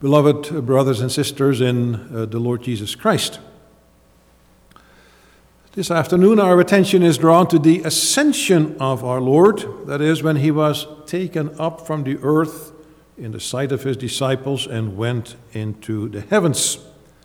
Beloved brothers and sisters in the Lord Jesus Christ, this afternoon our attention is drawn to the ascension of our Lord, that is, when he was taken up from the earth in the sight of his disciples and went into the heavens.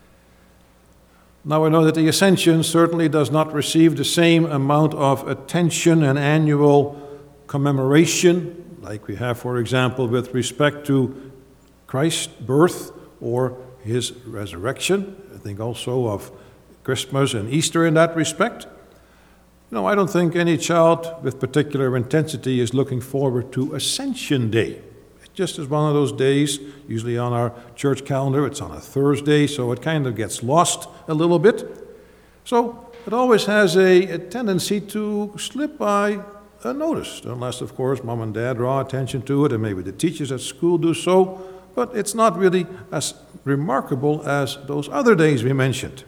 Now I know that the ascension certainly does not receive the same amount of attention and annual commemoration like we have, for example, with respect to Christ's birth or his resurrection. I think also of Christmas and Easter in that respect. No, I don't think any child with particular intensity is looking forward to Ascension Day. It just is one of those days, usually on our church calendar, it's on a Thursday, so it kind of gets lost a little bit. So it always has a tendency to slip by unnoticed, unless, of course, mom and dad draw attention to it, and maybe the teachers at school do so. But it's not really as remarkable as those other days we mentioned.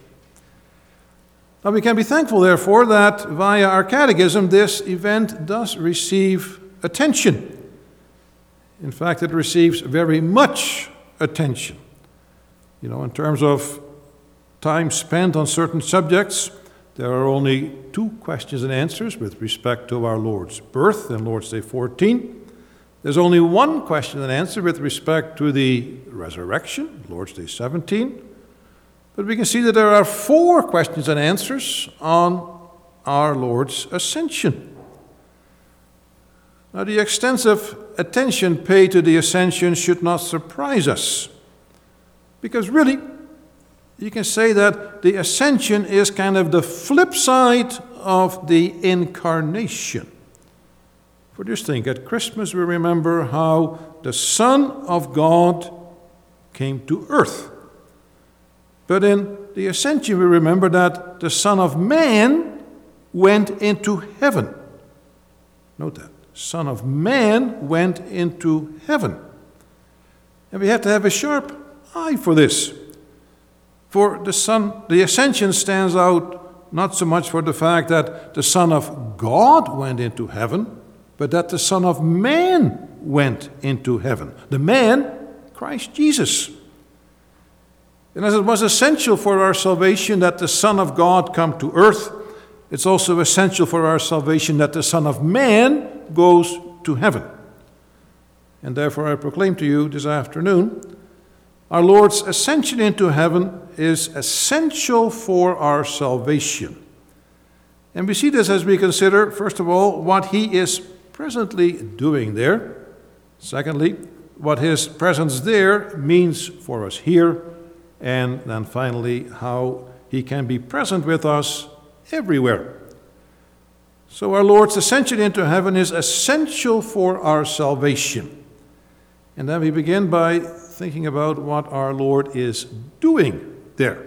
Now we can be thankful, therefore, that via our catechism this event does receive attention. In fact, it receives very much attention. In terms of time spent on certain subjects, there are only 2 questions and answers with respect to our Lord's birth in Lord's Day 14. There's only 1 question and answer with respect to the resurrection, Lord's Day 17. But we can see that there are 4 questions and answers on our Lord's ascension. Now, the extensive attention paid to the ascension should not surprise us, because really, you can say that the ascension is kind of the flip side of the incarnation. For just think, at Christmas we remember how the Son of God came to earth. But in the Ascension we remember that the Son of Man went into heaven. Note that. Son of Man went into heaven. And we have to have a sharp eye for this. For the Ascension stands out not so much for the fact that the Son of God went into heaven, but that the Son of Man went into heaven. The man, Christ Jesus. And as it was essential for our salvation that the Son of God come to earth, it's also essential for our salvation that the Son of Man goes to heaven. And therefore I proclaim to you this afternoon, our Lord's ascension into heaven is essential for our salvation. And we see this as we consider, first of all, what he is presently doing there. Secondly, what his presence there means for us here. And then finally, how he can be present with us everywhere. So our Lord's ascension into heaven is essential for our salvation. And then we begin by thinking about what our Lord is doing there.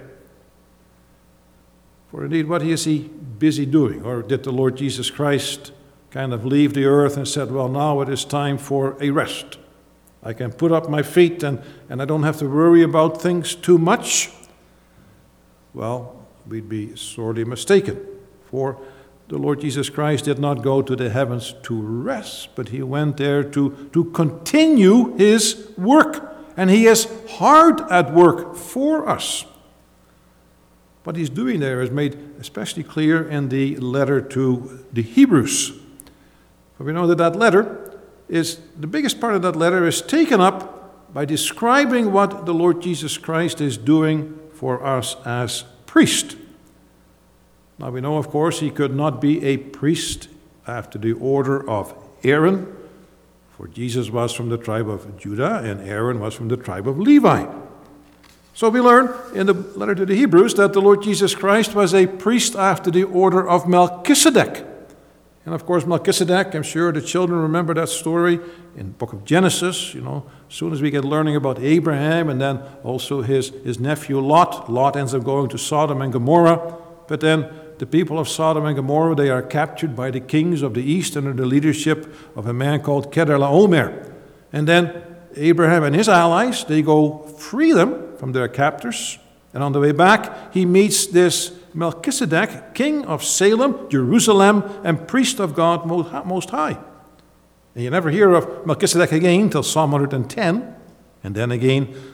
For indeed, what is he busy doing? Or did the Lord Jesus Christ kind of leave the earth and said, well, now it is time for a rest. I can put up my feet and I don't have to worry about things too much. Well, we'd be sorely mistaken. For the Lord Jesus Christ did not go to the heavens to rest, but he went there to continue his work. And he is hard at work for us. What he's doing there is made especially clear in the letter to the Hebrews. For we know that letter is, the biggest part of that letter is taken up by describing what the Lord Jesus Christ is doing for us as priest. Now we know, of course, he could not be a priest after the order of Aaron, for Jesus was from the tribe of Judah and Aaron was from the tribe of Levi. So we learn in the letter to the Hebrews that the Lord Jesus Christ was a priest after the order of Melchizedek. And of course, Melchizedek, I'm sure the children remember that story in the book of Genesis. As soon as we get learning about Abraham and then also his nephew Lot. Lot ends up going to Sodom and Gomorrah. But then the people of Sodom and Gomorrah, they are captured by the kings of the east under the leadership of a man called Kedorlaomer. And then Abraham and his allies, they go free them from their captors. And on the way back, he meets this Melchizedek, king of Salem, Jerusalem, and priest of God Most High. And you never hear of Melchizedek again till Psalm 110. And then again,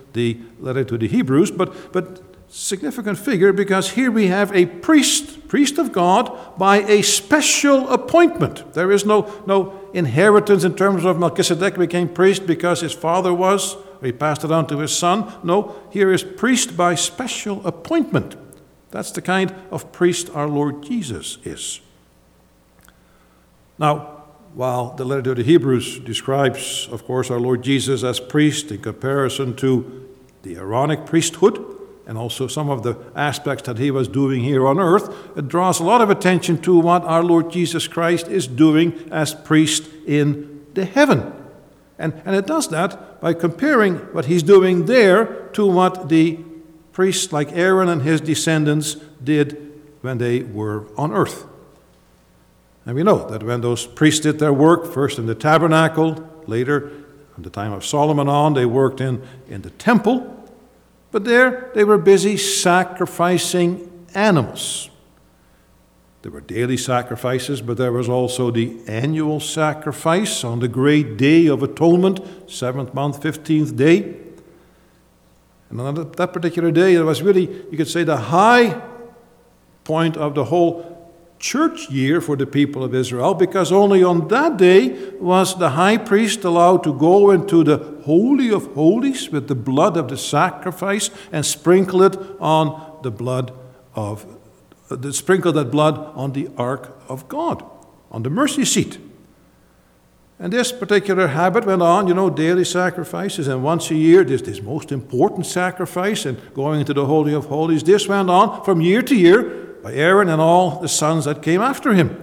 the letter to the Hebrews, but significant figure because here we have a priest of God by a special appointment. There is no inheritance in terms of Melchizedek became priest because his father was, or he passed it on to his son. No, here is priest by special appointment. That's the kind of priest our Lord Jesus is. Now, while the letter to the Hebrews describes, of course, our Lord Jesus as priest in comparison to the Aaronic priesthood, and also some of the aspects that he was doing here on earth, it draws a lot of attention to what our Lord Jesus Christ is doing as priest in the heaven. And it does that by comparing what he's doing there to what the priests like Aaron and his descendants did when they were on earth. And we know that when those priests did their work, first in the tabernacle, later, from the time of Solomon on, they worked in the temple. But there they were busy sacrificing animals. There were daily sacrifices, but there was also the annual sacrifice on the great day of atonement, 7th month, 15th day. And on that particular day, it was really, you could say, the high point of the whole church year for the people of Israel, because only on that day was the high priest allowed to go into the Holy of Holies with the blood of the sacrifice and sprinkle it on the blood of, sprinkle that blood on the ark of God, on the mercy seat. And this particular habit went on, daily sacrifices, and once a year, this most important sacrifice, and going into the Holy of Holies, this went on from year to year, by Aaron and all the sons that came after him.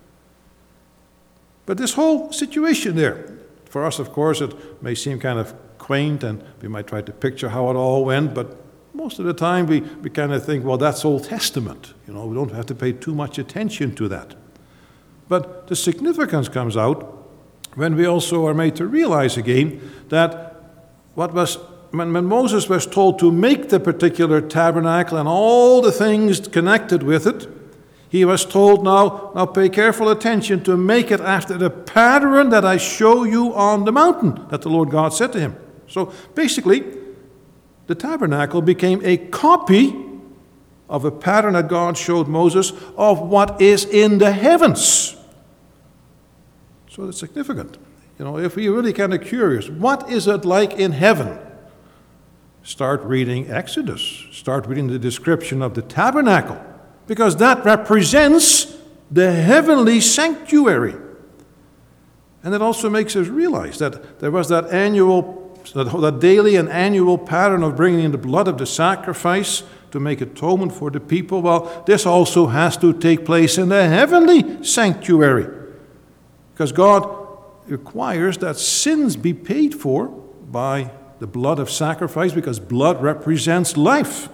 But this whole situation there, for us, of course, it may seem kind of quaint, and we might try to picture how it all went, but most of the time we kind of think, well, that's Old Testament. We don't have to pay too much attention to that. But the significance comes out when we also are made to realize again that when Moses was told to make the particular tabernacle and all the things connected with it, he was told, now pay careful attention to make it after the pattern that I show you on the mountain, that the Lord God said to him. So basically, the tabernacle became a copy of a pattern that God showed Moses of what is in the heavens. So it's significant. If we're really kind of curious, what is it like in heaven? Start reading Exodus. Start reading the description of the tabernacle, because that represents the heavenly sanctuary. And it also makes us realize that there was that daily and annual pattern of bringing in the blood of the sacrifice to make atonement for the people. Well, this also has to take place in the heavenly sanctuary, because God requires that sins be paid for by the blood of sacrifice, because blood represents life.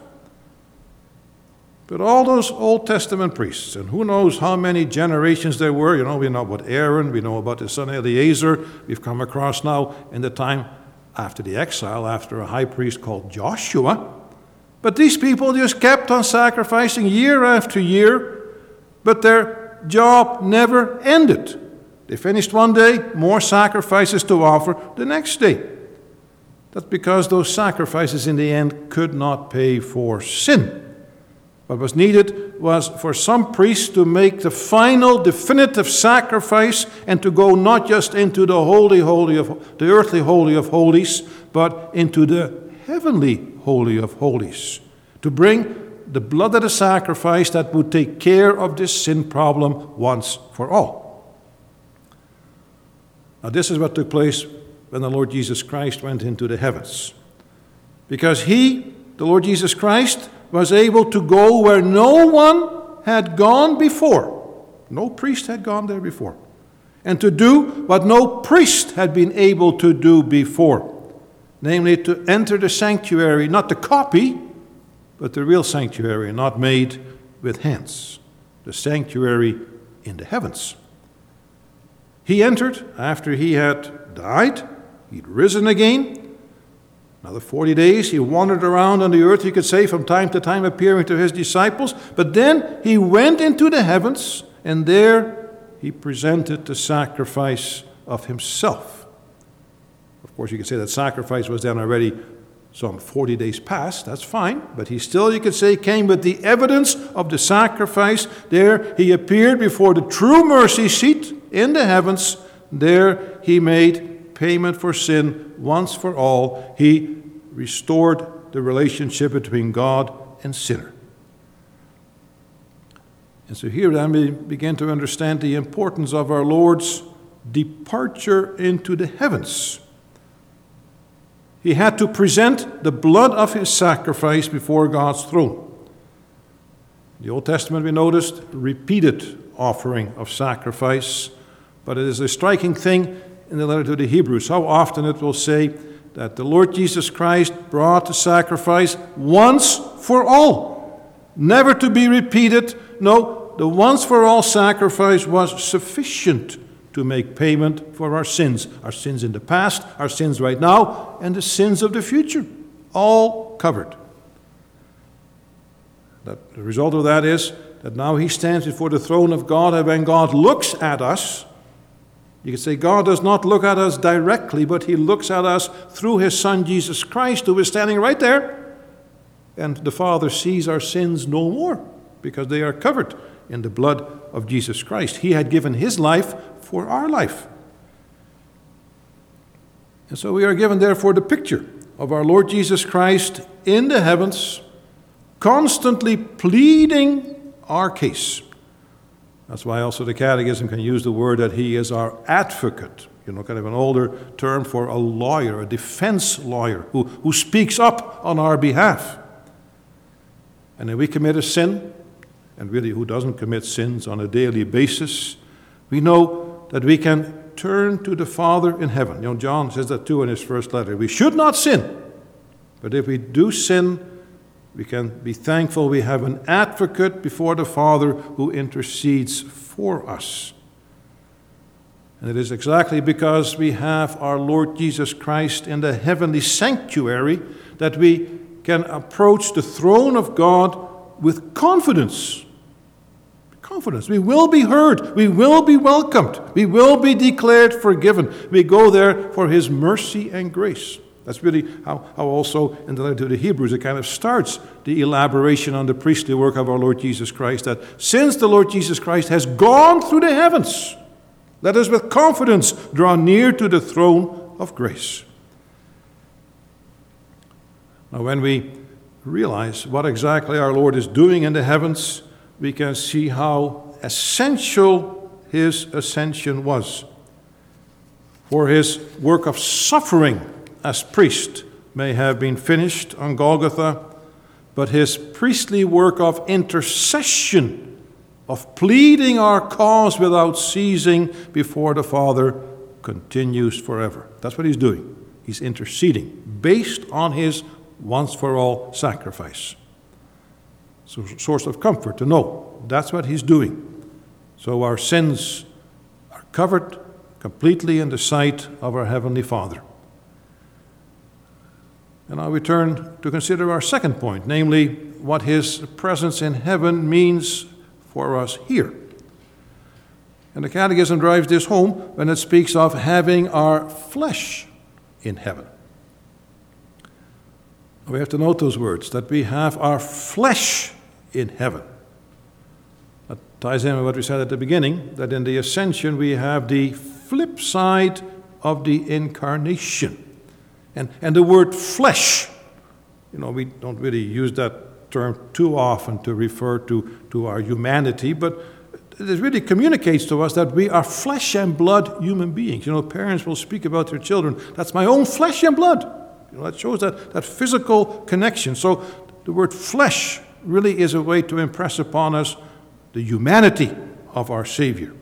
But all those Old Testament priests, and who knows how many generations there were, we know about Aaron, we know about his son Eleazar, we've come across now in the time after the exile, after a high priest called Joshua. But these people just kept on sacrificing year after year, but their job never ended. They finished one day, more sacrifices to offer the next day. That's because those sacrifices in the end could not pay for sin. What was needed was for some priest to make the final definitive sacrifice and to go not just into the earthly holy of holies, but into the heavenly holy of holies, to bring the blood of the sacrifice that would take care of this sin problem once for all. Now, this is what took place when the Lord Jesus Christ went into the heavens. Because he, the Lord Jesus Christ, was able to go where no one had gone before. No priest had gone there before. And to do what no priest had been able to do before. Namely, to enter the sanctuary, not the copy, but the real sanctuary, not made with hands. The sanctuary in the heavens. He entered after he had died. He'd risen again. Another 40 days, he wandered around on the earth, you could say, from time to time appearing to his disciples. But then he went into the heavens, and there he presented the sacrifice of himself. Of course, you could say that sacrifice was then already Some 40 days passed, that's fine, but he still, you could say, came with the evidence of the sacrifice. There he appeared before the true mercy seat in the heavens. There he made payment for sin once for all. He restored the relationship between God and sinner. And so here then we begin to understand the importance of our Lord's departure into the heavens. He had to present the blood of his sacrifice before God's throne. In the Old Testament, we noticed repeated offering of sacrifice, but it is a striking thing in the letter to the Hebrews. How often it will say that the Lord Jesus Christ brought the sacrifice once for all, never to be repeated. No, the once for all sacrifice was sufficient to make payment for our sins in the past, our sins right now, and the sins of the future, all covered. The result of that is that now he stands before the throne of God, and when God looks at us, you could say God does not look at us directly, but he looks at us through his Son Jesus Christ, who is standing right there, and the Father sees our sins no more, because they are covered in the blood of Jesus Christ. He had given his life for our life. And so we are given, therefore, the picture of our Lord Jesus Christ in the heavens, constantly pleading our case. That's why also the Catechism can use the word that he is our advocate. Kind of an older term for a lawyer, a defense lawyer, who speaks up on our behalf. And if we commit a sin, and really who doesn't commit sins on a daily basis, we know that we can turn to the Father in heaven. John says that too in his first letter. We should not sin, but if we do sin, we can be thankful we have an advocate before the Father who intercedes for us. And it is exactly because we have our Lord Jesus Christ in the heavenly sanctuary that we can approach the throne of God with confidence. We will be heard. We will be welcomed. We will be declared forgiven. We go there for his mercy and grace. That's really how also in the letter to the Hebrews it kind of starts the elaboration on the priestly work of our Lord Jesus Christ, that since the Lord Jesus Christ has gone through the heavens, let us with confidence draw near to the throne of grace. Now, when we realize what exactly our Lord is doing in the heavens, we can see how essential his ascension was. For his work of suffering as priest may have been finished on Golgotha, but his priestly work of intercession, of pleading our cause without ceasing before the Father, continues forever. That's what he's doing. He's interceding based on his once-for-all sacrifice. It's a source of comfort to know that's what he's doing. So our sins are covered completely in the sight of our Heavenly Father. And now we turn to consider our second point, namely what his presence in heaven means for us here. And the Catechism drives this home when it speaks of having our flesh in heaven. We have to note those words, that we have our flesh in heaven. That ties in with what we said at the beginning, that in the ascension we have the flip side of the incarnation. And the word flesh, we don't really use that term too often to refer to our humanity, but it really communicates to us that we are flesh and blood human beings. Parents will speak about their children, that's my own flesh and blood. That shows that physical connection. So the word flesh really is a way to impress upon us the humanity of our Savior.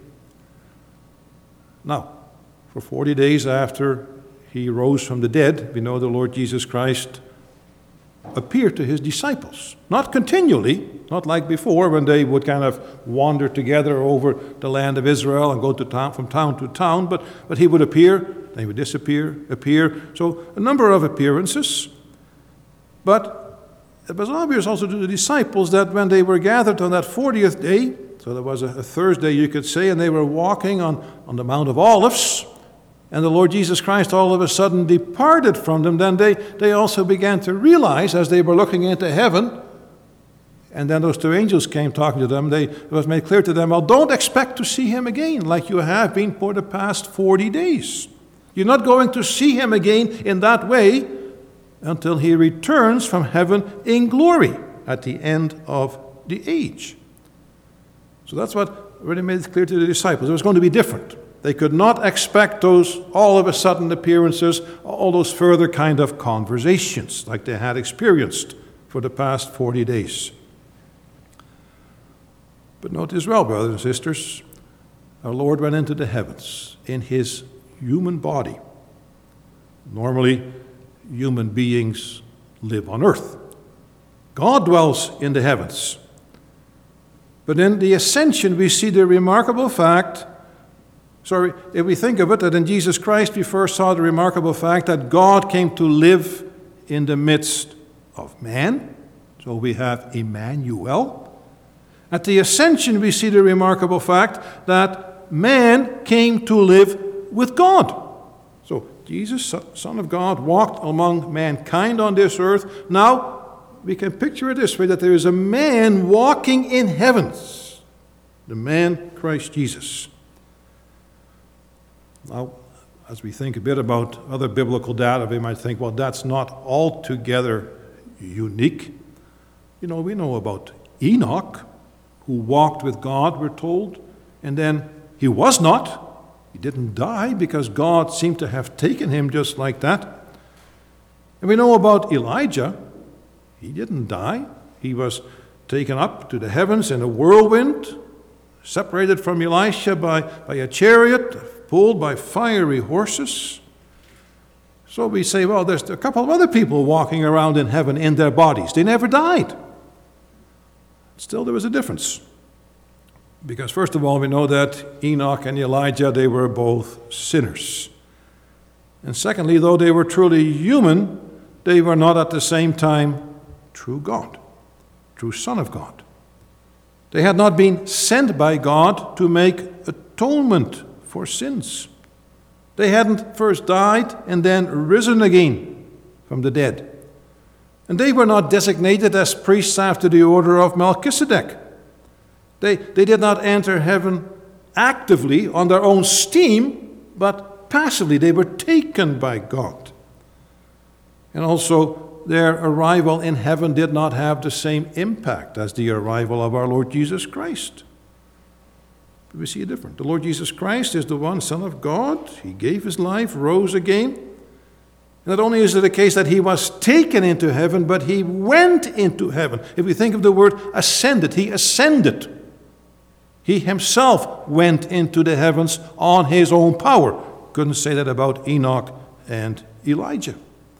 Now, for 40 days after he rose from the dead, we know the Lord Jesus Christ appeared to his disciples. Not continually, not like before when they would kind of wander together over the land of Israel and go from town to town, but he would appear, then he would disappear, appear. So a number of appearances. But it was obvious also to the disciples that when they were gathered on that 40th day, so there was a Thursday you could say, and they were walking on the Mount of Olives, and the Lord Jesus Christ all of a sudden departed from them, then they also began to realize, as they were looking into heaven, and then those two angels came talking to them, it was made clear to them, well, don't expect to see him again like you have been for the past 40 days. You're not going to see him again in that way until he returns from heaven in glory at the end of the age. So that's what really made it clear to the disciples. It was going to be different. They could not expect those all of a sudden appearances, all those further kind of conversations like they had experienced for the past 40 days. But note as well, brothers and sisters, our Lord went into the heavens in his human body. Normally, human beings live on earth. God dwells in the heavens. But in the ascension, we see the remarkable fact, if we think of it, that in Jesus Christ we first saw the remarkable fact that God came to live in the midst of man. So we have Emmanuel. At the ascension, we see the remarkable fact that man came to live with God. So Jesus, Son of God, walked among mankind on this earth. Now, we can picture it this way, that there is a man walking in heavens, the man Christ Jesus. Now, as we think a bit about other biblical data, we might think, well, that's not altogether unique. We know about Enoch, who walked with God, we're told, and then he was not. He didn't die because God seemed to have taken him just like that. And we know about Elijah. He didn't die. He was taken up to the heavens in a whirlwind, separated from Elisha by a chariot, pulled by fiery horses. So we say, well, there's a couple of other people walking around in heaven in their bodies. They never died. Still, there was a difference. Because first of all, we know that Enoch and Elijah, they were both sinners. And secondly, though they were truly human, they were not at the same time true God, true Son of God. They had not been sent by God to make atonement for sins. They hadn't first died and then risen again from the dead. And they were not designated as priests after the order of Melchizedek. They did not enter heaven actively on their own steam, but passively. They were taken by God. And also, their arrival in heaven did not have the same impact as the arrival of our Lord Jesus Christ. But we see a difference. The Lord Jesus Christ is the one Son of God. He gave his life, rose again. Not only is it the case that he was taken into heaven, but he went into heaven. If we think of the word ascended, he ascended. He himself went into the heavens on his own power. Couldn't say that about Enoch and Elijah.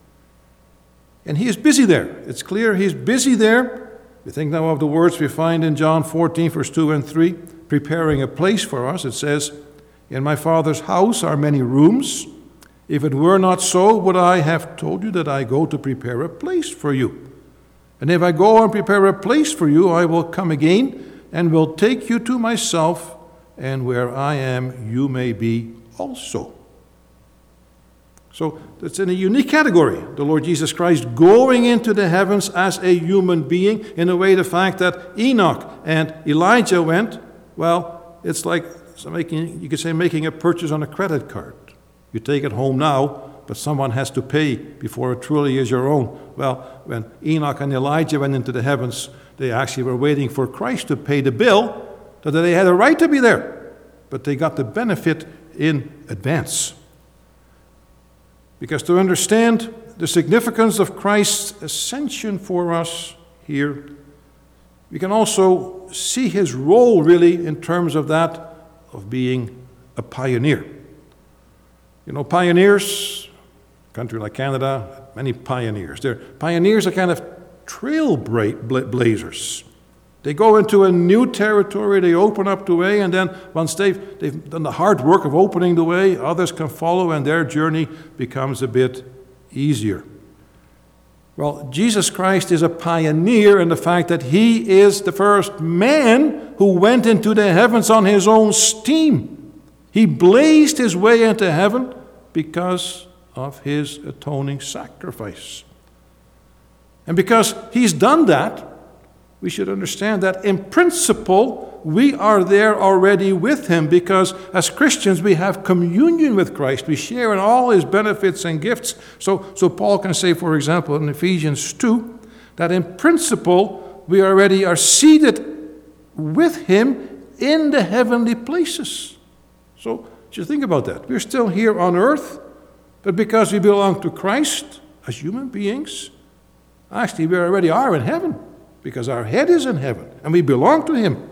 And he is busy there. It's clear he's busy there. We think now of the words we find in John 14, verse 2 and 3, preparing a place for us. It says, "In my Father's house are many rooms. If it were not so, would I have told you that I go to prepare a place for you? And if I go and prepare a place for you, I will come again and will take you to myself, and where I am, you may be also." So it's in a unique category, the Lord Jesus Christ going into the heavens as a human being. In a way, the fact that Enoch and Elijah went, well, it's like making a purchase on a credit card. You take it home now, but someone has to pay before it truly is your own. Well, when Enoch and Elijah went into the heavens, they actually were waiting for Christ to pay the bill, so that they had a right to be there. But they got the benefit in advance. Because to understand the significance of Christ's ascension for us here, we can also see his role really in terms of that of being a pioneer. Pioneers, a country like Canada, many pioneers. Pioneers are kind of trailblazers. They go into a new territory, they open up the way, and then once they've done the hard work of opening the way, others can follow, and their journey becomes a bit easier. Well, Jesus Christ is a pioneer in the fact that he is the first man who went into the heavens on his own steam. He blazed his way into heaven because of his atoning sacrifice. And because he's done that, we should understand that in principle, we are there already with him, because as Christians, we have communion with Christ. We share in all his benefits and gifts. So Paul can say, for example, in Ephesians 2, that in principle, we already are seated with him in the heavenly places. So just think about that. We're still here on earth, but because we belong to Christ as human beings, actually we already are in heaven, because our head is in heaven and we belong to him.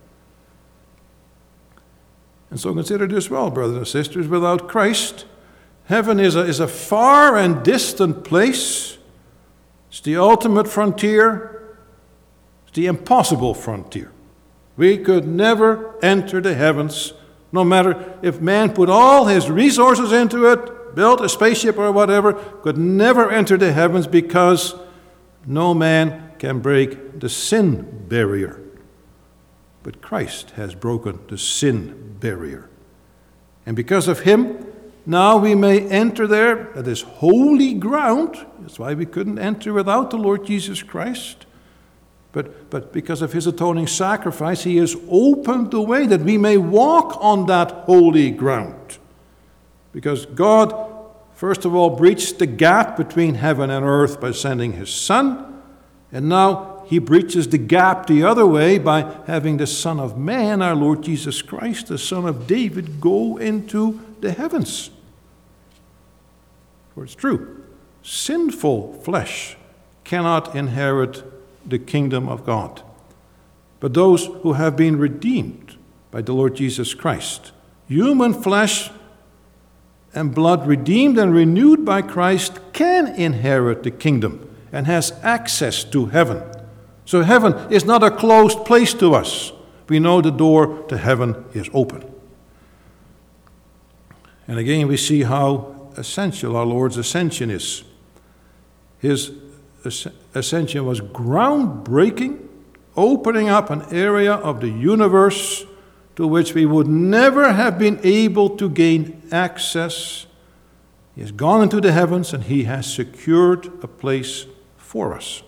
And so consider this well, brothers and sisters. Without Christ, heaven is a far and distant place. It's the ultimate frontier. It's the impossible frontier. We could never enter the heavens, no matter if man put all his resources into it, built a spaceship or whatever, could never enter the heavens, because no man can break the sin barrier. But Christ has broken the sin barrier. And because of him, now we may enter there. That is holy ground. That's why we couldn't enter without the Lord Jesus Christ. But because of his atoning sacrifice, he has opened the way that we may walk on that holy ground. Because God, first of all, breached the gap between heaven and earth by sending his Son. And now he breaches the gap the other way by having the Son of Man, our Lord Jesus Christ, the Son of David, go into the heavens. For it's true, sinful flesh cannot inherit the kingdom of God. But those who have been redeemed by the Lord Jesus Christ, human flesh and blood redeemed and renewed by Christ, can inherit the kingdom and has access to heaven. So heaven is not a closed place to us. We know the door to heaven is open. And again, we see how essential our Lord's ascension is. His ascension was groundbreaking, opening up an area of the universe to which we would never have been able to gain access. He has gone into the heavens, and he has secured a place for us.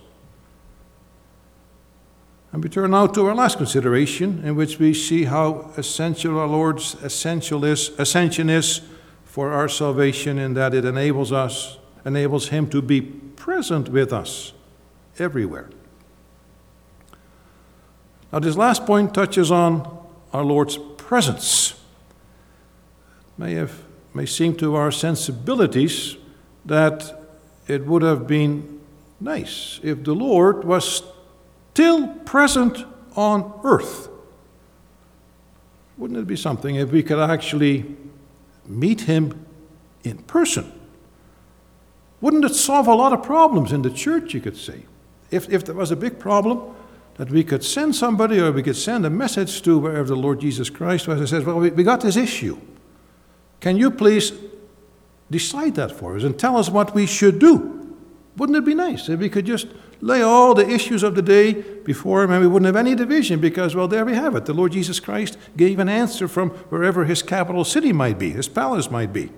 And we turn now to our last consideration, in which we see how essential our Lord's ascension is for our salvation, in that it enables him to be present with us everywhere. Now, this last point touches on our Lord's presence. It may seem to our sensibilities that it would have been nice if the Lord was still present on earth. Wouldn't it be something if we could actually meet him in person? Wouldn't it solve a lot of problems in the church, you could say? If there was a big problem, that we could send somebody, or we could send a message to wherever the Lord Jesus Christ was, and says, well, we got this issue. Can you please decide that for us and tell us what we should do? Wouldn't it be nice if we could just lay all the issues of the day before him, and we wouldn't have any division, because, well, there we have it. The Lord Jesus Christ gave an answer from wherever his capital city might be, his palace might be.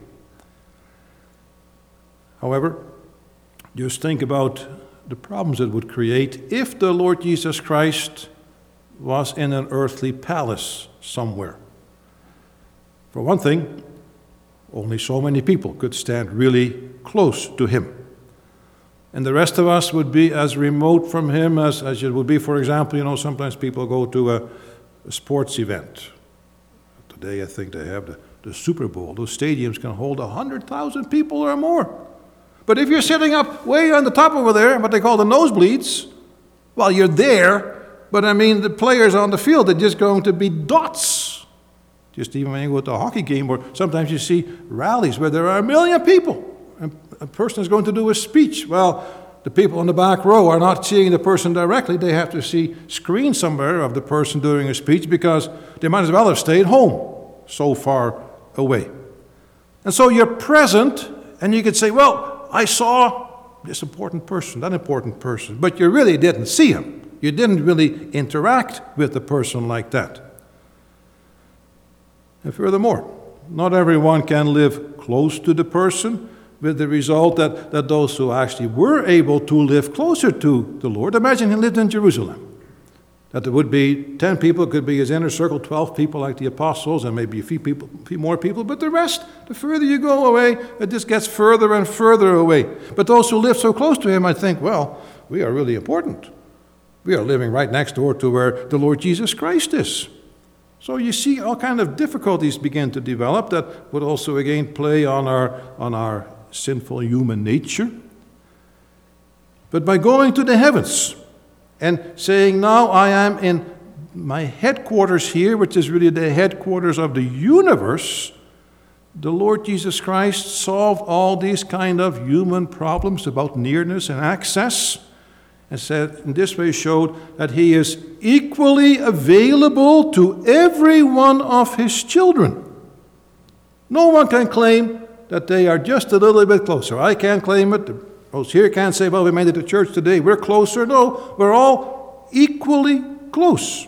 However, just think about the problems it would create if the Lord Jesus Christ was in an earthly palace somewhere. For one thing, only so many people could stand really close to him. And the rest of us would be as remote from him as it would be, for example, sometimes people go to a sports event. Today I think they have the Super Bowl. Those stadiums can hold 100,000 people or more. But if you're sitting up way on the top over there, what they call the nosebleeds, well, you're there, but the players on the field are just going to be dots. Just even when you go to a hockey game, or sometimes you see rallies where there are 1 million people, and a person is going to do a speech. Well, the people in the back row are not seeing the person directly. They have to see screen somewhere of the person doing a speech, because they might as well have stayed home, so far away. And so you're present, and you could say, well, I saw this important person, that important person, but you really didn't see him. You didn't really interact with the person like that. And furthermore, not everyone can live close to the person, with the result that those who actually were able to live closer to the Lord, imagine he lived in Jerusalem, that there would be 10 people, could be his inner circle, 12 people like the apostles, and maybe a few more people, but the rest, the further you go away, it just gets further and further away. But those who live so close to him, I think, well, we are really important. We are living right next door to where the Lord Jesus Christ is. So you see all kind of difficulties begin to develop that would also again play on our sinful human nature. But by going to the heavens and saying, now I am in my headquarters here, which is really the headquarters of the universe, the Lord Jesus Christ solved all these kind of human problems about nearness and access, and said in this way showed that he is equally available to every one of his children. No one can claim that they are just a little bit closer. I can't claim it. Those here can't say, well, we made it to church today, we're closer. No, we're all equally close.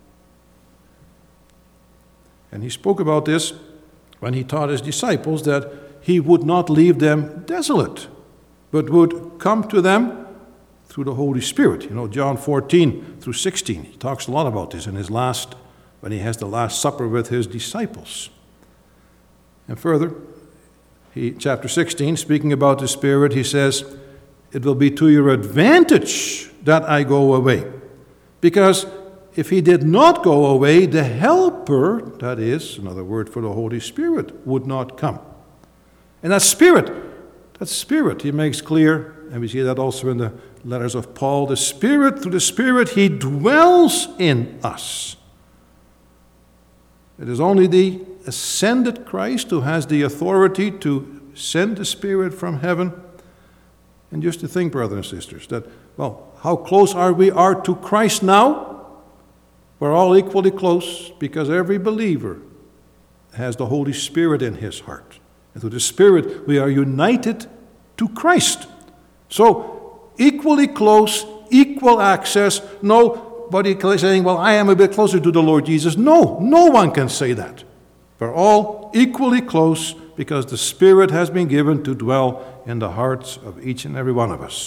And he spoke about this when he taught his disciples that he would not leave them desolate, but would come to them through the Holy Spirit. John 14 through 16, he talks a lot about this in when he has the Last Supper with his disciples. And further, chapter 16, speaking about the Spirit, he says, it will be to your advantage that I go away. Because if he did not go away, the Helper, that is another word for the Holy Spirit, would not come. And that Spirit, he makes clear, and we see that also in the letters of Paul, the Spirit, through the Spirit, he dwells in us. It is only the ascended Christ who has the authority to send the Spirit from heaven. And just to think, brothers and sisters, that, well, how close we are to Christ now? We're all equally close because every believer has the Holy Spirit in his heart. And through the Spirit, we are united to Christ. So, equally close, equal access. Nobody saying, well, I am a bit closer to the Lord Jesus. No one can say that. We're all equally close because the Spirit has been given to dwell in the hearts of each and every one of us.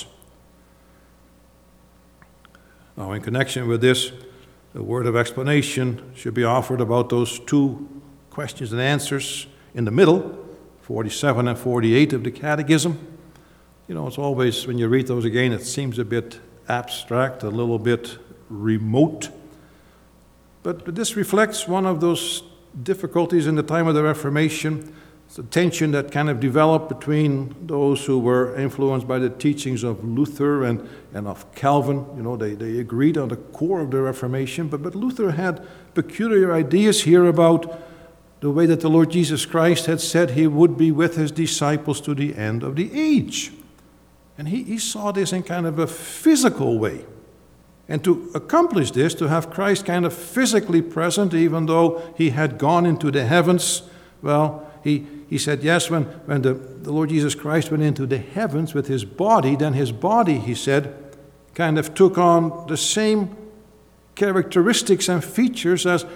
Now, in connection with this, a word of explanation should be offered about those two questions and answers in the middle, 47 and 48 of the Catechism. It's always, when you read those again, it seems a bit abstract, a little bit remote. But this reflects one of those difficulties in the time of the Reformation. It's a tension that kind of developed between those who were influenced by the teachings of Luther and of Calvin. They agreed on the core of the Reformation, but Luther had peculiar ideas here about the way that the Lord Jesus Christ had said he would be with his disciples to the end of the age. And he saw this in kind of a physical way. And to accomplish this, to have Christ kind of physically present, even though he had gone into the heavens, well, he said, yes, when the Lord Jesus Christ went into the heavens with his body, then his body, he said, kind of took on the same characteristics and features as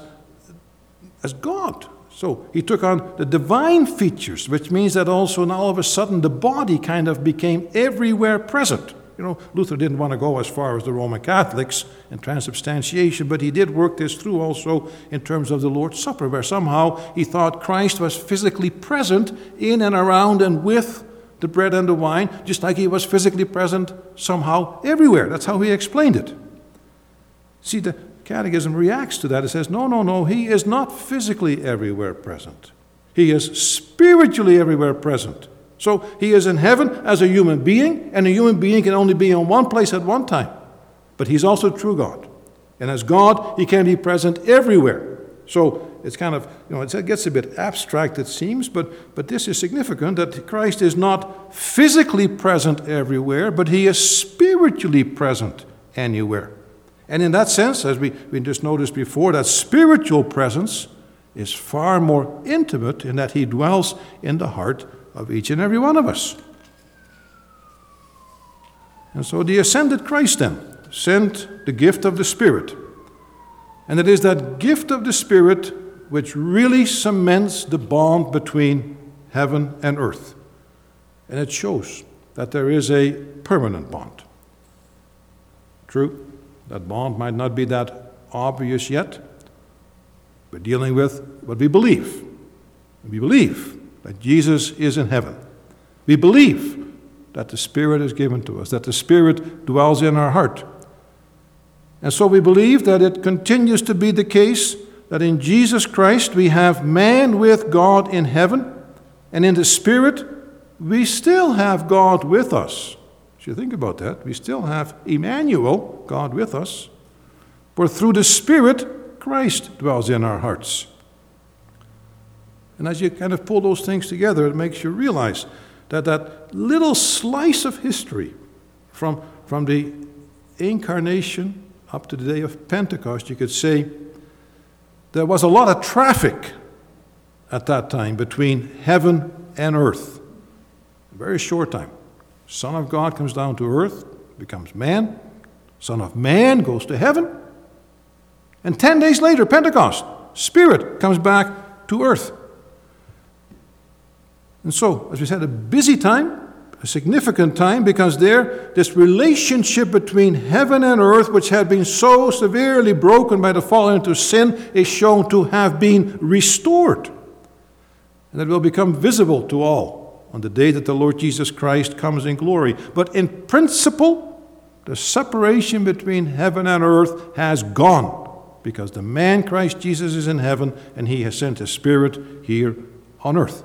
God. So he took on the divine features, which means that also now all of a sudden the body kind of became everywhere present. Luther didn't want to go as far as the Roman Catholics in transubstantiation, but he did work this through also in terms of the Lord's Supper, where somehow he thought Christ was physically present in and around and with the bread and the wine, just like he was physically present somehow everywhere. That's how he explained it. See, the Catechism reacts to that. It says, no, he is not physically everywhere present. He is spiritually everywhere present. So he is in heaven as a human being, and a human being can only be in one place at one time. But he's also true God. And as God, he can be present everywhere. So it's kind of, it gets a bit abstract, it seems, but this is significant that Christ is not physically present everywhere, but he is spiritually present anywhere. And in that sense, as we just noticed before, that spiritual presence is far more intimate in that he dwells in the heart of each and every one of us. And so the ascended Christ then sent the gift of the Spirit. And it is that gift of the Spirit which really cements the bond between heaven and earth. And it shows that there is a permanent bond. True, that bond might not be that obvious yet. We're dealing with what we believe. We believe that Jesus is in heaven. We believe that the Spirit is given to us, that the Spirit dwells in our heart. And so we believe that it continues to be the case that in Jesus Christ we have man with God in heaven, and in the Spirit we still have God with us. If you think about that, we still have Emmanuel, God with us, for through the Spirit Christ dwells in our hearts. And as you kind of pull those things together, it makes you realize that that little slice of history from the incarnation up to the day of Pentecost, you could say, there was a lot of traffic at that time between heaven and earth. A very short time. Son of God comes down to earth, becomes man. Son of man goes to heaven. And 10 days later, Pentecost, Spirit comes back to earth. And so, as we said, a busy time, a significant time, because this relationship between heaven and earth, which had been so severely broken by the fall into sin, is shown to have been restored. And it will become visible to all on the day that the Lord Jesus Christ comes in glory. But in principle, the separation between heaven and earth has gone, because the man Christ Jesus is in heaven, and he has sent his Spirit here on earth.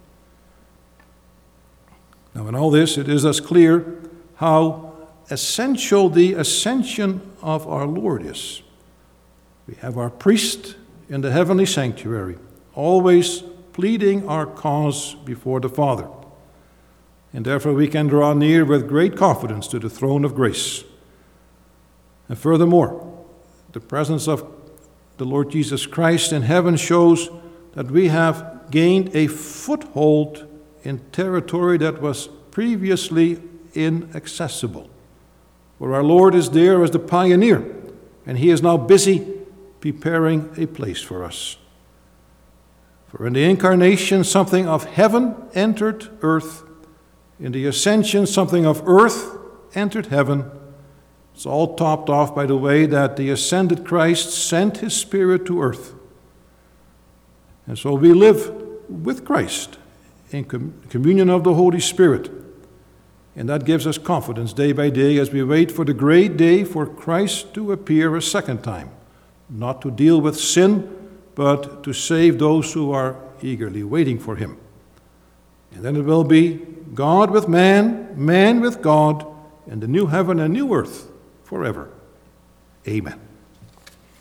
Now, in all this, it is as clear how essential the ascension of our Lord is. We have our priest in the heavenly sanctuary, always pleading our cause before the Father. And therefore we can draw near with great confidence to the throne of grace. And furthermore, the presence of the Lord Jesus Christ in heaven shows that we have gained a foothold in territory that was previously inaccessible. For our Lord is there as the pioneer, and he is now busy preparing a place for us. For in the incarnation, something of heaven entered earth. In the ascension, something of earth entered heaven. It's all topped off by the way that the ascended Christ sent his Spirit to earth. And so we live with Christ in communion of the Holy Spirit. And that gives us confidence day by day as we wait for the great day for Christ to appear a second time, not to deal with sin, but to save those who are eagerly waiting for him. And then it will be God with man, man with God, in the new heaven and new earth forever. Amen.